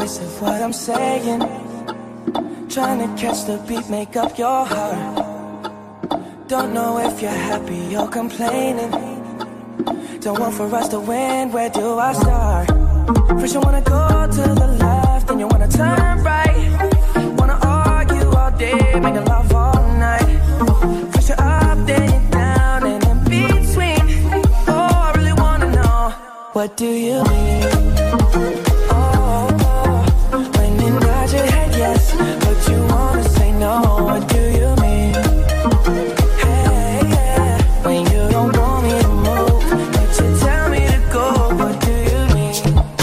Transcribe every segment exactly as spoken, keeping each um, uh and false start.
voice of what I'm saying. Trying to catch the beat, make up your heart. Don't know if you're happy or complaining. Don't want for us to win, where do I start? First you wanna go to the left, then you wanna turn right. Wanna argue all day, make love all night. First you're up, then you're down, and in between. Oh, I really wanna know, what do you mean? Oh, oh, when you nod your head yes, but you wanna say no, what do you mean? Hey, yeah, when you don't want me to move, but you tell me to go, what do you mean?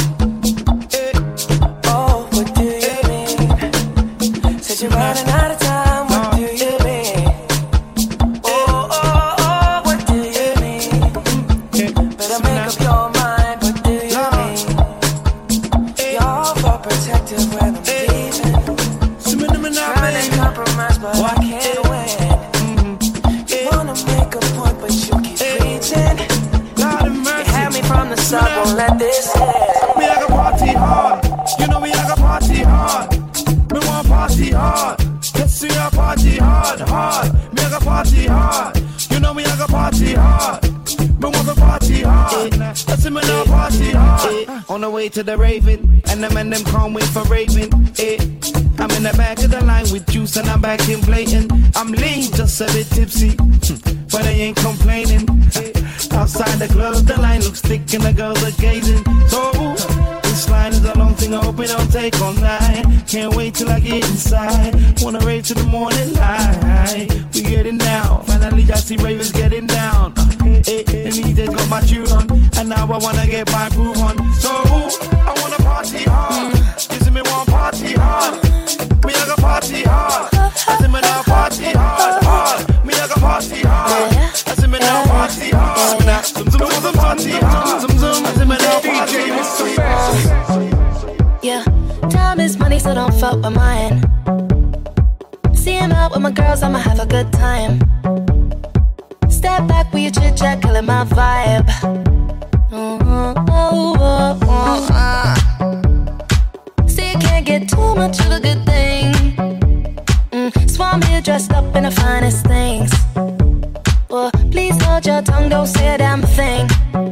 Oh, what do you mean? Said you're running out of time, what do you mean? Oh, oh, oh, what do you mean? Better make up your mind, what do you mean? You're overprotective when I'm leaving. Trying to compromise, but I can't win. You wanna make a point, but you keep preaching. You had me from the start, won't let this end. Me like a party hard, you know me like a party hard. Me want party hard, let's see a party hard, hard. Me like a party hard, you know me like a party hard. Me want a party hard, let's see me now party hard. On the way to the Raven, and the men them can't wait for Raven. Eh. I'm in the back of the line with juice and I'm back in blatant. I'm lean, just a bit tipsy, but I ain't complaining. Outside the club, the line looks thick and the girls are gazing. So this line is a long thing, I hope it don't take all night. Can't wait till I get inside. Wanna rave to the morning light. We getting down, finally I see ravers getting down. Hey, and he just got my tune on, and now I wanna get my groove on. So I wanna party hard. You see me want party hard. Me like a party hard. I see me now party hard, hard. Me like a party hard. I see me now party hard. Zoom zoom zoom zoom party hard. Zoom zoom. I see me now party hard. Yeah, time is money, so don't fuck with mine. See him out with my girls, I'ma have a good time. Step back with your chit chat, killing my vibe. Mm-hmm. Oh, oh, oh, uh. See, you can't get too much of a good thing. Mm. So I'm here dressed up in the finest things. Well, please hold your tongue, don't say a damn thing.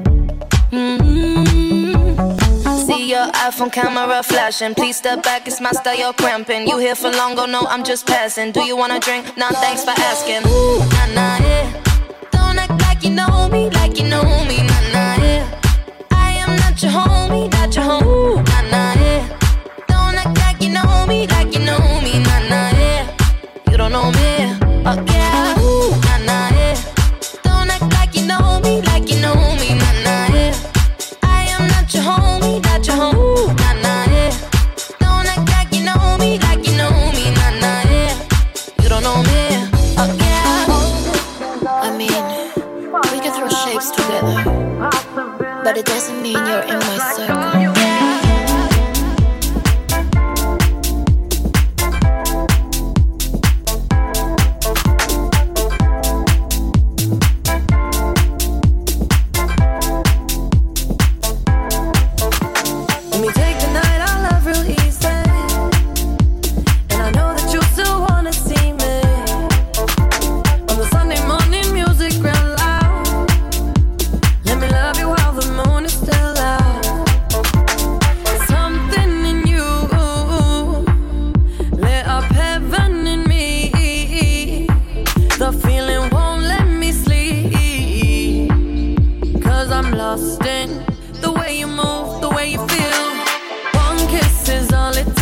Mm-hmm. See your iPhone camera flashing. Please step back, it's my style, you're cramping. You here for long, oh no, I'm just passing. Do you wanna drink? Nah, thanks for asking. Ooh, nah, nah, yeah. Don't act like you know me, like you know me, nah, nah, yeah. I am not your homie, not your homie, nah, nah, yeah. Don't act like you know me, like you know me, nah, nah, yeah. You don't know me, oh yeah, ooh, nah, nah, yeah. Don't act like you know me, like you know me, nah, nah, yeah. I am not your homie, not your homie, nah, nah, yeah. Don't act like you know me, like you know me, nah, nah, yeah. You don't know me, oh yeah. I mean, we can throw shapes together, but it doesn't mean you're in my circle. Lost in the way you move, the way you feel. One kiss is all it takes.